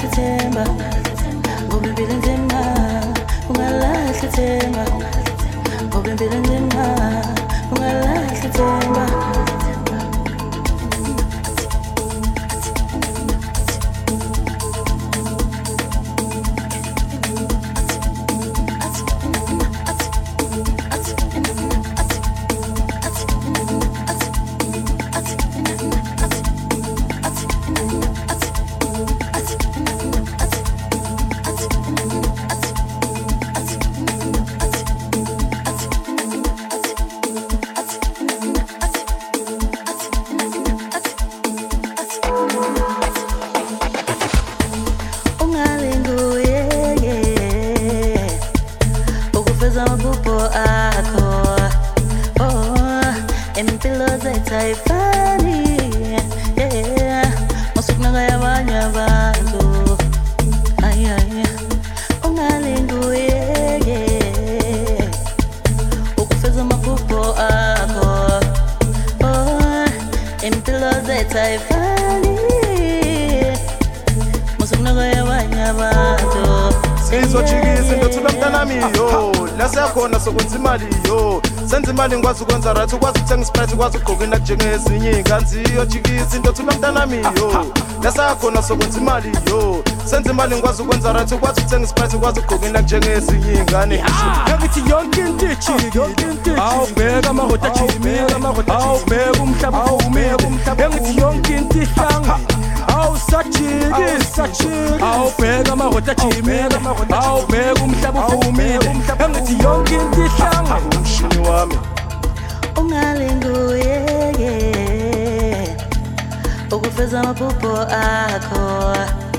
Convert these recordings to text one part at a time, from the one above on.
themba ngoba impilo nzima ungalahli themba ngoba impilo nzima ungalahli themba imali ngikwazi ukwenza right ukwazi ukuthenga isprite ukwazi ukugqoka njengezinye inganzi yojikisa into thula mntanami yo lasakhona sokwenza imali yo senza imali ngikwazi ukwenza right ukwazi ukuthenga isprite ukwazi ukugqoka njengezinye ingane yakithi yonke into ijiki awubheka amahota jimi awubheka umhlaba uvumile yakithi yonke into ihlangene awusajiki awubheka amahota jimi awubheka umhlaba uvumile yakithi yonke into ihlangene umshini wami ungalinguye ukufeza amaphupho akho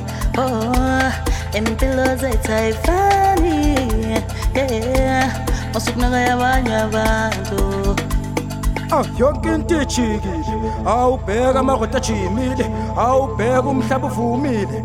impilo zethu ayifani masukunaka yabanye abantu yonke into ijikile awubheka amahota ajimile awubheka umhlaba uvumile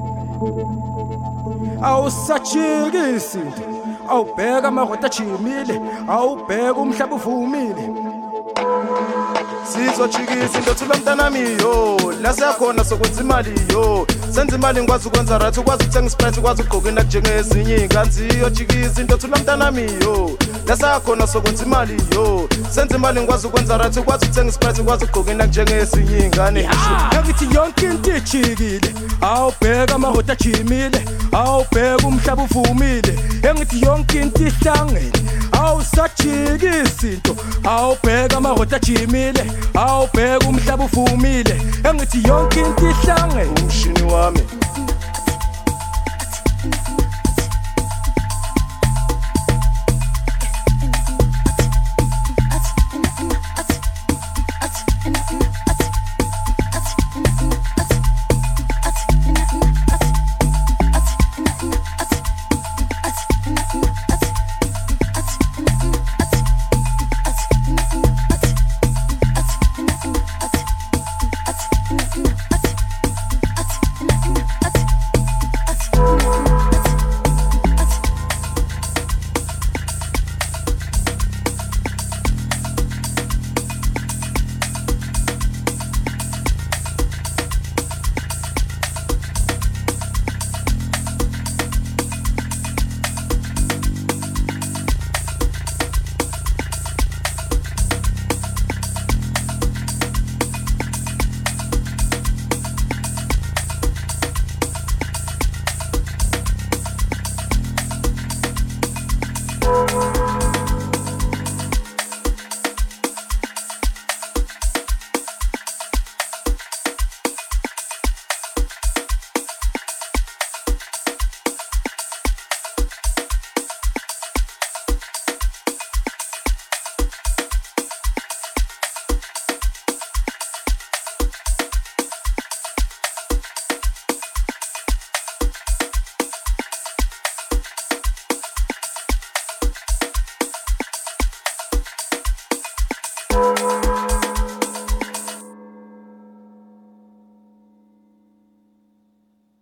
awusajikisi into awubheka amahota ajimile awubheka umhlaba uvumile sizojikisa into thula mntanami yo la siyakhona sokwenza imali yo senza imali ngikwazi ukwenza right ukwazi ukuthenga isprite ukwazi ukugqoka njengezinye inganzi yojikisa into thula mntanami yo la siyakhona sokwenza imali yo senza imali ngikwazi ukwenza right ukwazi ukuthenga isprite ukwazi ukugqoka njengezinye ingane yakithi yonke into ijikile awubheka amahota ajimile awubheka umhlaba uvumile yakithi yonke into ihlangene awusajikisi into awubheka amahota ajimile awubheka umhlaba uvumile yakithi yonke into ihlangene umshini wami